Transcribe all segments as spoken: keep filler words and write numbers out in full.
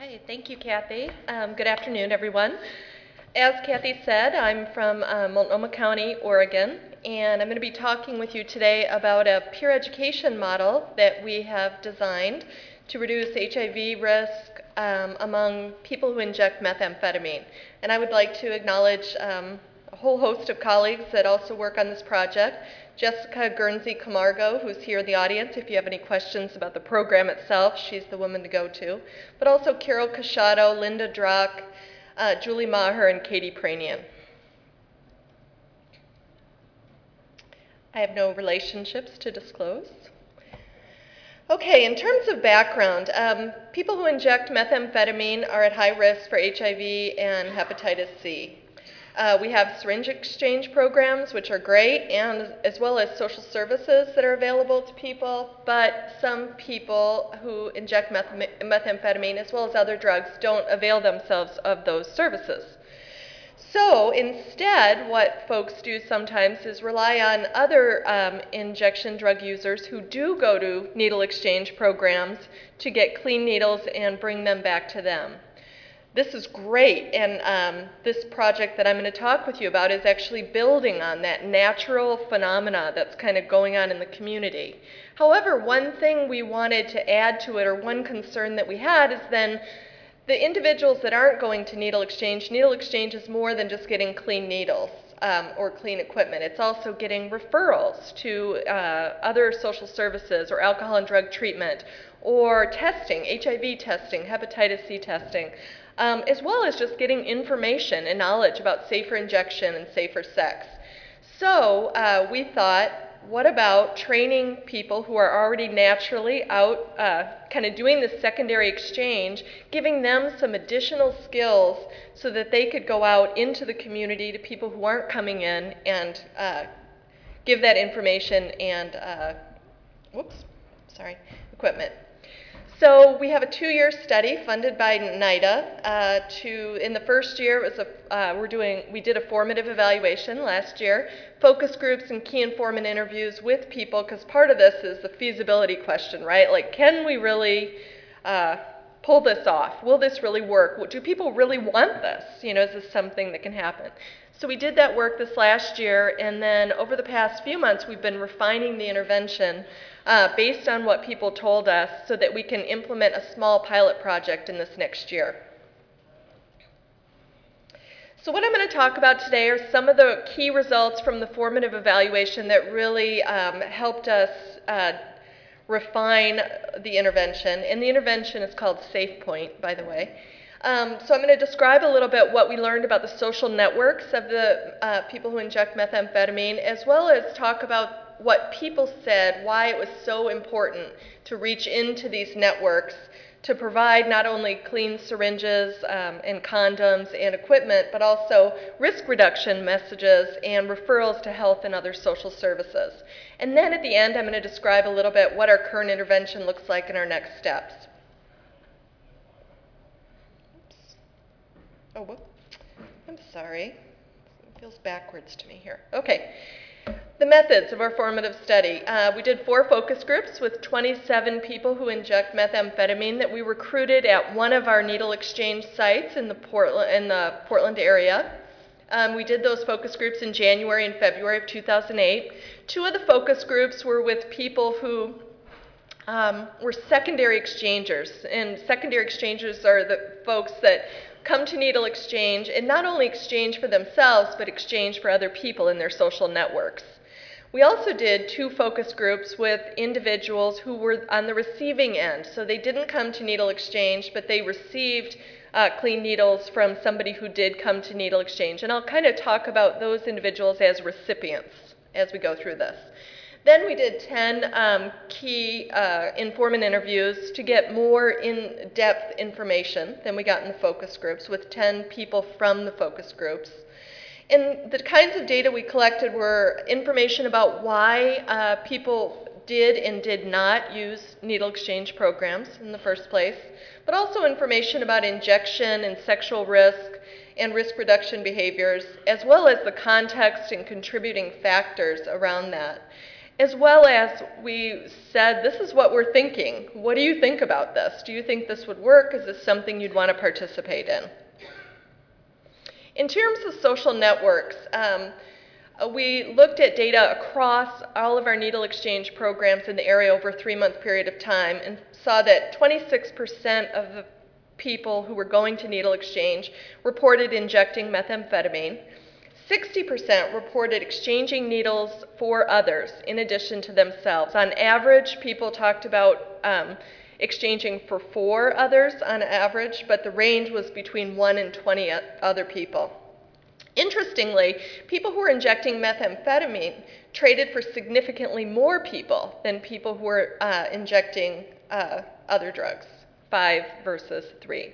Hi, thank you, Kathy. Um, good afternoon, everyone. As Kathy said, I'm from uh, Multnomah County, Oregon, and I'm going to be talking with you today about a peer education model that we have designed to reduce H I V risk um, among people who inject methamphetamine. And I would like to acknowledge um, a whole host of colleagues that also work on this project. Jessica Guernsey Camargo, who's here in the audience, if you have any questions about the program itself, she's the woman to go to. But also Carol Cachado, Linda Drock, uh, Julie Maher, and Katie Pranian. I have no relationships to disclose. Okay, in terms of background, um, people who inject methamphetamine are at high risk for H I V and hepatitis C. Uh, we have syringe exchange programs, which are great, and as well as social services that are available to people, but some people who inject meth methamphetamine as well as other drugs don't avail themselves of those services. So instead, what folks do sometimes is rely on other um, injection drug users who do go to needle exchange programs to get clean needles and bring them back to them. This is great, and um, this project that I'm going to talk with you about is actually building on that natural phenomena that's kind of going on in the community. However, one thing we wanted to add to it, or one concern that we had, is then the individuals that aren't going to needle exchange, needle exchange is more than just getting clean needles um, or clean equipment. It's also getting referrals to uh, other social services or alcohol and drug treatment or testing, H I V testing, hepatitis C testing, um, as well as just getting information and knowledge about safer injection and safer sex. So uh, we thought, what about training people who are already naturally out uh, kind of doing this secondary exchange, giving them some additional skills so that they could go out into the community to people who aren't coming in and uh, give that information and, uh, whoops, sorry, equipment. So we have a two-year study funded by NIDA. Uh, to in the first year, it was a uh, we're doing we did a formative evaluation last year, focus groups and key informant interviews with people, because part of this is the feasibility question, right? Like, can we really uh, pull this off? Will this really work? Do people really want this? You know, is this something that can happen? So we did that work this last year, and then over the past few months, we've been refining the intervention uh, based on what people told us so that we can implement a small pilot project in this next year. So what I'm going to talk about today are some of the key results from the formative evaluation that really um, helped us uh, refine the intervention. And the intervention is called SafePoint, by the way. Um, so I'm going to describe a little bit what we learned about the social networks of the uh, people who inject methamphetamine, as well as talk about what people said, why it was so important to reach into these networks to provide not only clean syringes um, and condoms and equipment, but also risk reduction messages and referrals to health and other social services. And then at the end, I'm going to describe a little bit what our current intervention looks like and our next steps. Oops. Oh, whoop. I'm sorry. It feels backwards to me here. Okay. The methods of our formative study. Uh, we did four focus groups with twenty-seven people who inject methamphetamine that we recruited at one of our needle exchange sites in the Portland, in the Portland area. Um, we did those focus groups in January and February of two thousand eight. Two of the focus groups were with people who um, were secondary exchangers, and secondary exchangers are the folks that come to needle exchange and not only exchange for themselves, but exchange for other people in their social networks. We also did two focus groups with individuals who were on the receiving end. So they didn't come to needle exchange, but they received uh, clean needles from somebody who did come to needle exchange. And I'll kind of talk about those individuals as recipients as we go through this. Then we did ten um, key uh, informant interviews to get more in-depth information than we got in the focus groups with ten people from the focus groups. And the kinds of data we collected were information about why uh, people did and did not use needle exchange programs in the first place, but also information about injection and sexual risk and risk reduction behaviors, as well as the context and contributing factors around that. as well as we said, this is what we're thinking. What do you think about this? Do you think this would work? Is this something you'd want to participate in? In terms of social networks, um, we looked at data across all of our needle exchange programs in the area over a three-month period of time and saw that twenty-six percent of the people who were going to needle exchange reported injecting methamphetamine. sixty percent reported exchanging needles for others in addition to themselves. On average, people talked about um, exchanging for four others on average, but the range was between one and twenty other people. Interestingly, people who were injecting methamphetamine traded for significantly more people than people who were uh, injecting uh, other drugs, five versus three.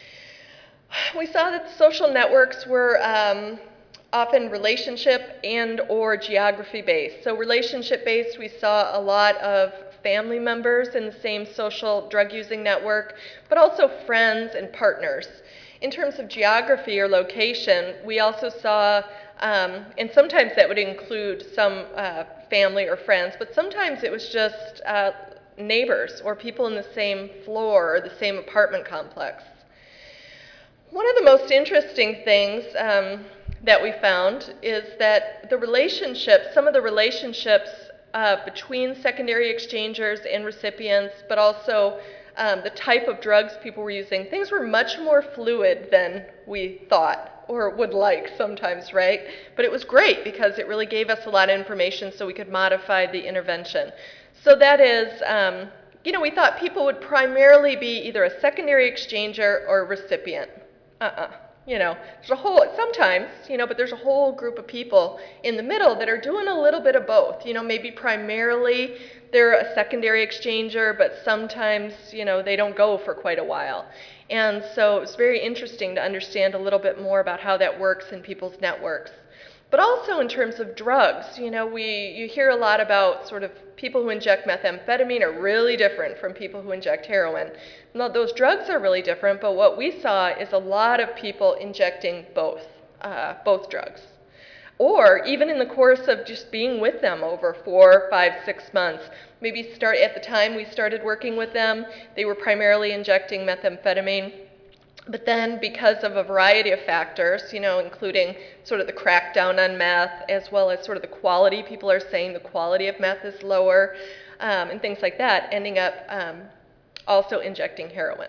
We saw that social networks were um, often relationship and or geography based. So relationship based, we saw a lot of family members in the same social drug using network, but also friends and partners. In terms of geography or location, we also saw, um, and sometimes that would include some uh, family or friends, but sometimes it was just uh, neighbors or people in the same floor or the same apartment complex. One of the most interesting things um, that we found is that the relationships, some of the relationships uh, between secondary exchangers and recipients, but also um, the type of drugs people were using, things were much more fluid than we thought or would like sometimes, right? But it was great because it really gave us a lot of information so we could modify the intervention. So that is, um, you know, we thought people would primarily be either a secondary exchanger or a recipient. Uh-uh. You know, there's a whole, sometimes, you know, but there's a whole group of people in the middle that are doing a little bit of both. You know, maybe primarily they're a secondary exchanger, but sometimes, you know, they don't go for quite a while. And so it was very interesting to understand a little bit more about how that works in people's networks. But also in terms of drugs, you know, we, you hear a lot about sort of people who inject methamphetamine are really different from people who inject heroin. Now, those drugs are really different, but what we saw is a lot of people injecting both, uh, both drugs. Or even in the course of just being with them over four, five, six months. Maybe start at the time we started working with them, they were primarily injecting methamphetamine. But then because of a variety of factors, you know, including sort of the crackdown on meth, as well as sort of the quality, people are saying the quality of meth is lower, um, and things like that, ending up um, also injecting heroin.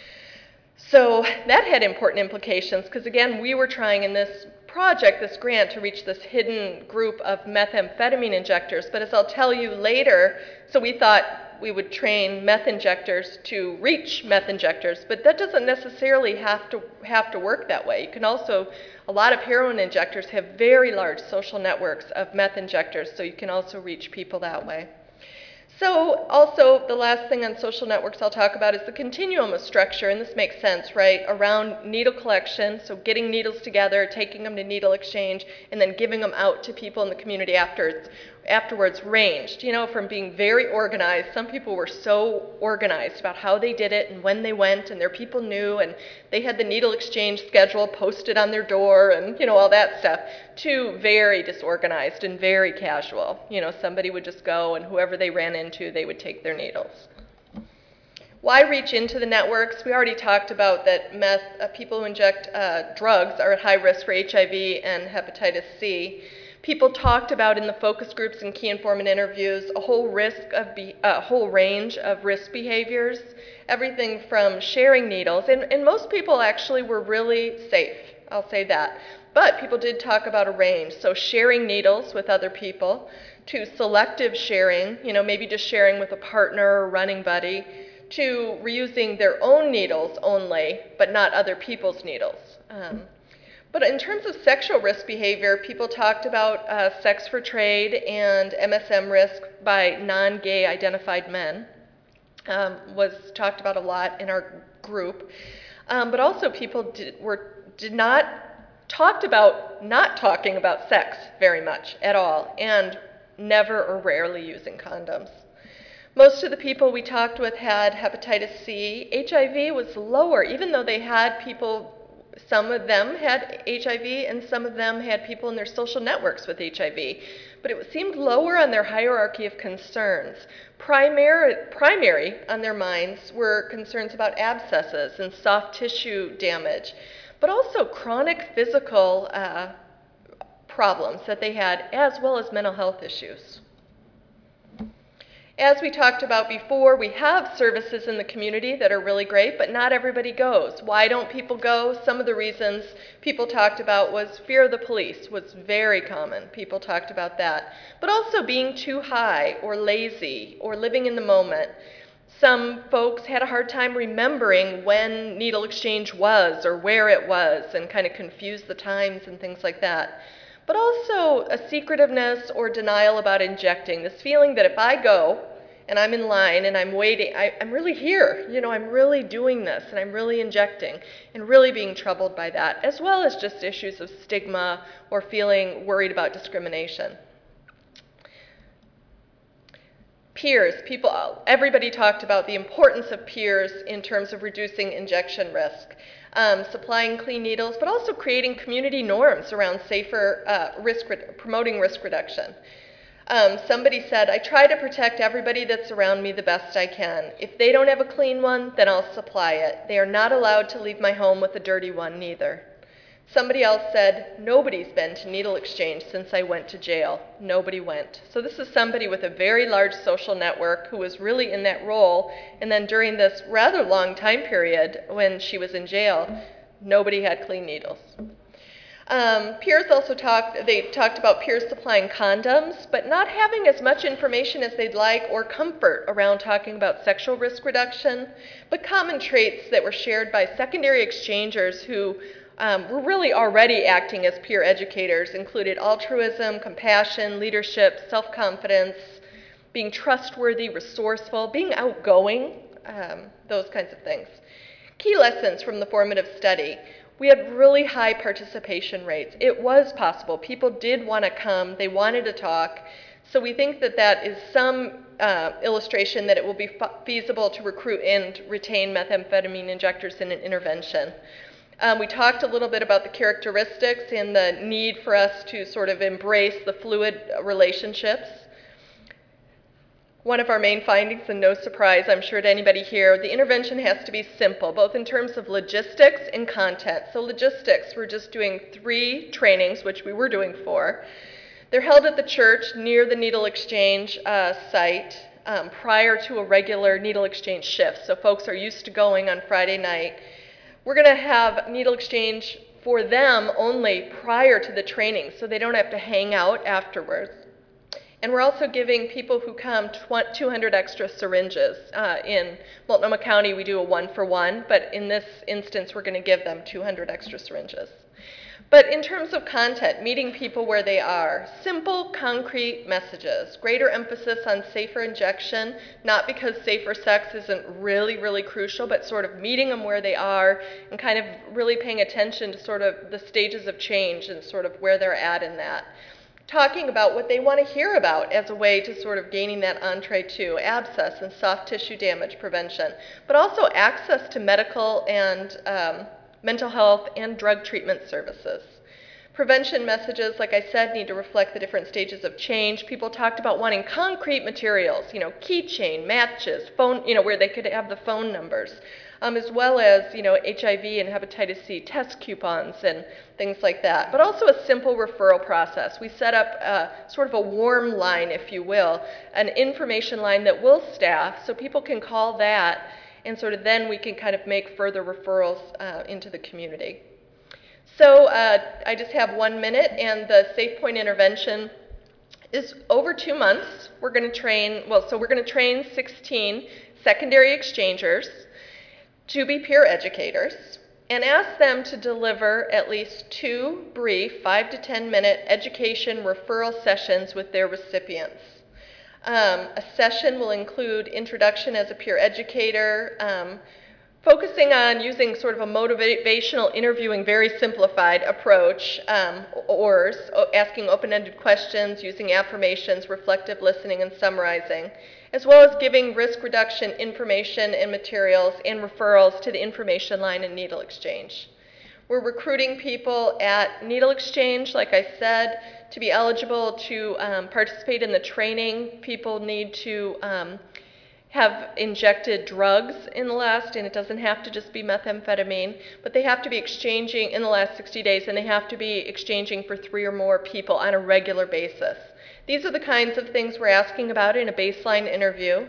So that had important implications because, again, we were trying in this project, this grant, to reach this hidden group of methamphetamine injectors. But as I'll tell you later, so we thought we would train meth injectors to reach meth injectors, but that doesn't necessarily have to have to work that way. You can also, a lot of heroin injectors have very large social networks of meth injectors, so you can also reach people that way. So also, the last thing on social networks I'll talk about is the continuum of structure, and this makes sense, right, around needle collection, so getting needles together, taking them to needle exchange, and then giving them out to people in the community afterwards, afterwards ranged, you know, from being very organized. Some people were so organized about how they did it and when they went, and their people knew, and they had the needle exchange schedule posted on their door and, you know, all that stuff, to very disorganized and very casual. You know, somebody would just go, and whoever they ran into, they would take their needles. Why reach into the networks? We already talked about that meth, uh, people who inject uh, drugs are at high risk for H I V and hepatitis C. People talked about in the focus groups and key informant interviews a whole risk of be, a whole range of risk behaviors, everything from sharing needles, and, and most people actually were really safe, I'll say that. But people did talk about a range, so sharing needles with other people, to selective sharing, you know, maybe just sharing with a partner or running buddy, to reusing their own needles only, but not other people's needles. Um, But in terms of sexual risk behavior, people talked about uh, sex for trade and M S M risk by non-gay identified men, um, was talked about a lot in our group. Um, but also people did, were, did not, talked about not talking about sex very much at all, and never or rarely using condoms. Most of the people we talked with had hepatitis C. H I V was lower, even though they had people Some of them had H I V, and some of them had people in their social networks with H I V. But it seemed lower on their hierarchy of concerns. Primary, primary on their minds were concerns about abscesses and soft tissue damage, but also chronic physical uh, problems that they had, as well as mental health issues. As we talked about before, we have services in the community that are really great, but not everybody goes. Why don't people go? Some of the reasons people talked about was fear of the police was very common. People talked about that. But also being too high or lazy or living in the moment. Some folks had a hard time remembering when needle exchange was or where it was and kind of confused the times and things like that. But also a secretiveness or denial about injecting, this feeling that if I go and I'm in line and I'm waiting, I, I'm really here, you know, I'm really doing this and I'm really injecting and really being troubled by that, as well as just issues of stigma or feeling worried about discrimination. Peers, people, everybody talked about the importance of peers in terms of reducing injection risk. Um, supplying clean needles, but also creating community norms around safer uh, risk, promoting risk reduction. Um, somebody said, I try to protect everybody that's around me the best I can. If they don't have a clean one, then I'll supply it. They are not allowed to leave my home with a dirty one neither. Somebody else said, nobody's been to needle exchange since I went to jail. Nobody went. So this is somebody with a very large social network who was really in that role, and then during this rather long time period when she was in jail, nobody had clean needles. Um, peers also talked, they talked about peers supplying condoms, but not having as much information as they'd like or comfort around talking about sexual risk reduction, but common traits that were shared by secondary exchangers who Um, we're really already acting as peer educators, included altruism, compassion, leadership, self-confidence, being trustworthy, resourceful, being outgoing, um, those kinds of things. Key lessons from the formative study. We had really high participation rates. It was possible. People did want to come. They wanted to talk. So we think that that is some uh, illustration that it will be feasible to recruit and retain methamphetamine injectors in an intervention. Um, we talked a little bit about the characteristics and the need for us to sort of embrace the fluid relationships. One of our main findings, and no surprise, I'm sure to anybody here, the intervention has to be simple, both in terms of logistics and content. So logistics, we're just doing three trainings, which we were doing four. They're held at the church near the needle exchange uh, site um, prior to a regular needle exchange shift. So folks are used to going on Friday night. We're going to have needle exchange for them only prior to the training, so they don't have to hang out afterwards. And we're also giving people who come two hundred extra syringes. Uh, in Multnomah County, we do a one-for-one, but in this instance, we're going to give them two hundred extra syringes. But in terms of content, meeting people where they are, simple, concrete messages, greater emphasis on safer injection, not because safer sex isn't really, really crucial, but sort of meeting them where they are and kind of really paying attention to sort of the stages of change and sort of where they're at in that. Talking about what they want to hear about as a way to sort of gaining that entree to abscess and soft tissue damage prevention, but also access to medical and um, mental health and drug treatment services. Prevention messages, like I said, need to reflect the different stages of change. People talked about wanting concrete materials, you know, keychain, matches, phone, you know, where they could have the phone numbers, um, as well as, you know, H I V and hepatitis C test coupons and things like that. But also a simple referral process. We set up uh, sort of a warm line, if you will, an information line that we'll staff so people can call that, and sort of then we can kind of make further referrals uh, into the community. So uh, I just have one minute, and the SafePoint intervention is over two months. We're going to train, well, so we're going to train sixteen secondary exchangers to be peer educators and ask them to deliver at least two brief five to ten minute education referral sessions with their recipients. Um, a session will include introduction as a peer educator, um, focusing on using sort of a motivational interviewing, very simplified approach, um, or asking open-ended questions, using affirmations, reflective listening, and summarizing, as well as giving risk reduction information and materials and referrals to the information line and needle exchange. We're recruiting people at needle exchange, like I said. To be eligible to um, participate in the training, people need to um, have injected drugs in the last, and it doesn't have to just be methamphetamine, but they have to be exchanging in the last sixty days, and they have to be exchanging for three or more people on a regular basis. These are the kinds of things we're asking about in a baseline interview.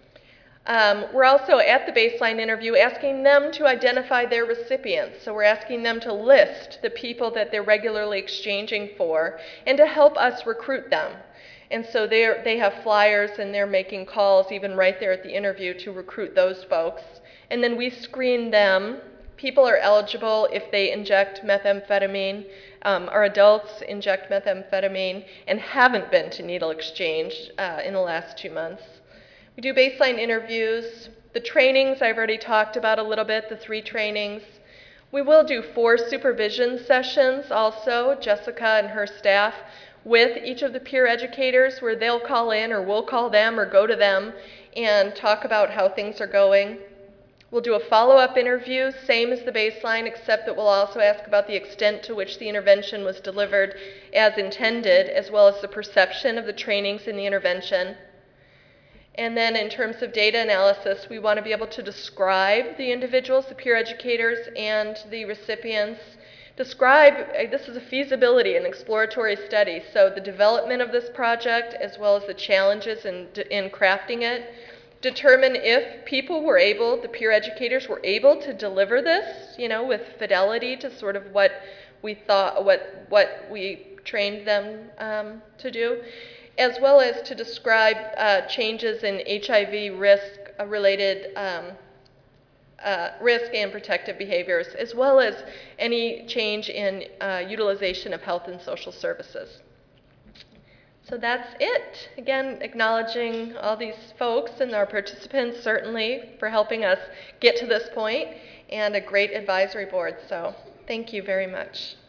Um, we're also at the baseline interview asking them to identify their recipients. So we're asking them to list the people that they're regularly exchanging for and to help us recruit them. And so they they have flyers and they're making calls even right there at the interview to recruit those folks. And then we screen them. People are eligible if they inject methamphetamine. Um, our adults inject methamphetamine and haven't been to needle exchange uh, in the last two months. We do baseline interviews. The trainings I've already talked about a little bit, the three trainings. We will do four supervision sessions also, Jessica and her staff, with each of the peer educators where they'll call in or we'll call them or go to them and talk about how things are going. We'll do a follow-up interview, same as the baseline, except that we'll also ask about the extent to which the intervention was delivered as intended, as well as the perception of the trainings in the intervention. And then in terms of data analysis, we want to be able to describe the individuals, the peer educators, and the recipients. Describe, this is a feasibility and exploratory study, so the development of this project as well as the challenges in, in crafting it. Determine if people were able, the peer educators were able to deliver this, you know, with fidelity to sort of what we thought, what, what we trained them um, to do, as well as to describe uh, changes in H I V risk-related um, uh, risk and protective behaviors, as well as any change in uh, utilization of health and social services. So that's it. Again, acknowledging all these folks and our participants, certainly, for helping us get to this point, and a great advisory board. So thank you very much.